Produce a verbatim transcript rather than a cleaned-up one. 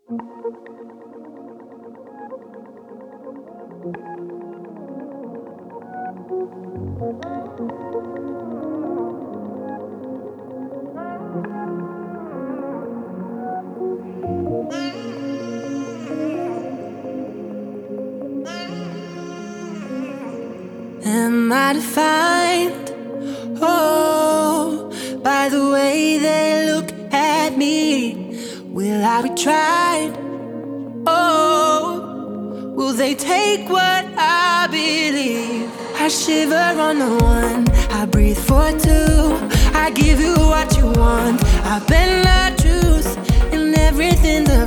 Am I defined? Oh, by the way they look at me. Will I be tried? Oh, will they take what I believe? I shiver on the one, I breathe for two. I give you what you want, I bend the truth in everything that